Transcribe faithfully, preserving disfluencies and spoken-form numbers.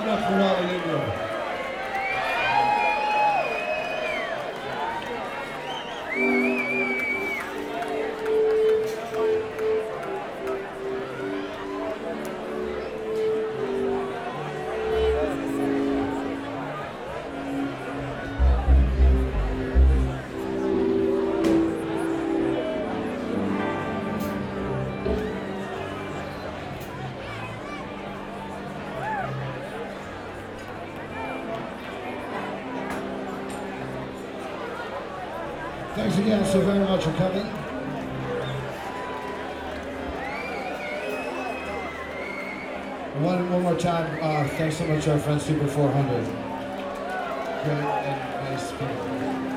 much for all of you. Thanks again so very much for coming. One, one more time, uh, thanks so much to our friend Super four hundred. Great and nice people.